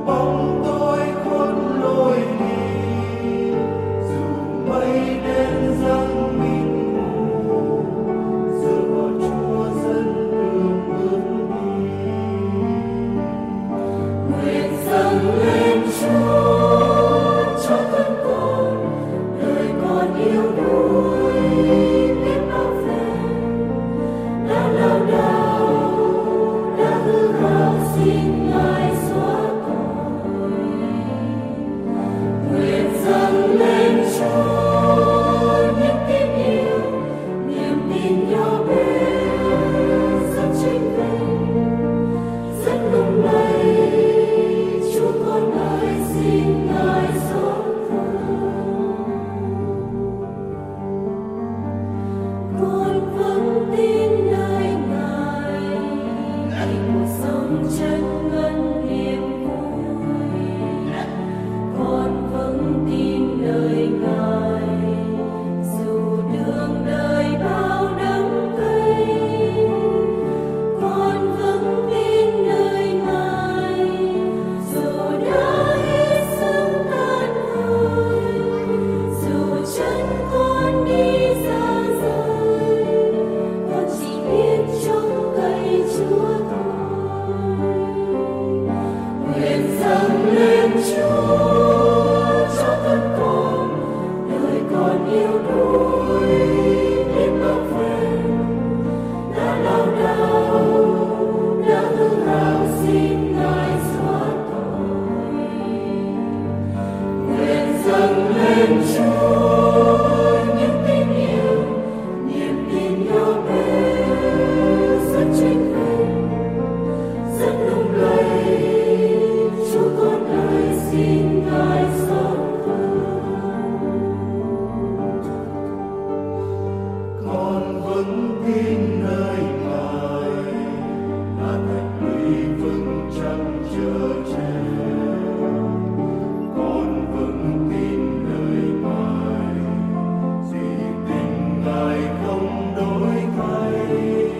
bóng tối khốn lối đi, dù mây đen giăng mịt mù, dựa vào Chúa dẫn đường bước đi. Nguyện dâng lên Chúa cho thân con, đời con yêu đuổi biết bao phen, đã lao đao đã hư hao xin Ngài xóa tội. Nguyện dâng lên Chúa những tin yêu, niềm tin nhỏ bé rất chênh vênh, rất lung lay. Chúa con ơi, xin Ngài xót thương. Con vững tin nơi Ngài, vì cuộc sống chân ngân niềm vui. Con vững tin nơi Ngài, dù đường đời bao đắng cay. Con vững tin nơi Ngài, dù đã hết sức tàn hơi, dù chân con đi xa rời, con chỉ biết trông cậy Chúa thôi. Nguyện dâng lên Chúa cho thân con, đời con yêu đuổi biết bao phen, đã lao đao đã hư hao xin Ngài xóa tội. Nguyện dâng lên Chúa những tin yêu, niềm tin nhỏ bé rất chênh vênh, rất lung lay. Chúa con ơi, xin Ngài xót thương. Con vững tin nơi Ngài, là thạch lũy vững chắc chở che. Con vững tin nơi Ngài, vì tình Ngài không đổi thay.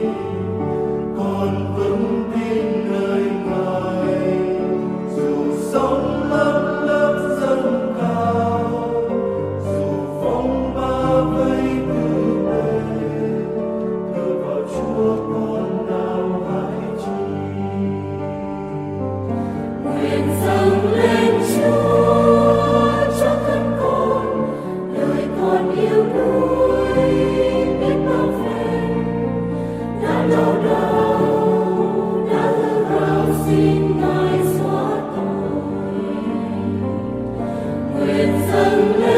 Con vững tin nơi Ngài, dù sóng lấp lấp dâng cao, dù phong ba vây từ bề, thưa vào Chúa con nào hại chi. Nguyện dâng lên Chúa cho thân con, đời con yêu đuổi biết bao phen, đã lao đao đã hư hao xin Ngài xóa tội. Nguyện dâng lên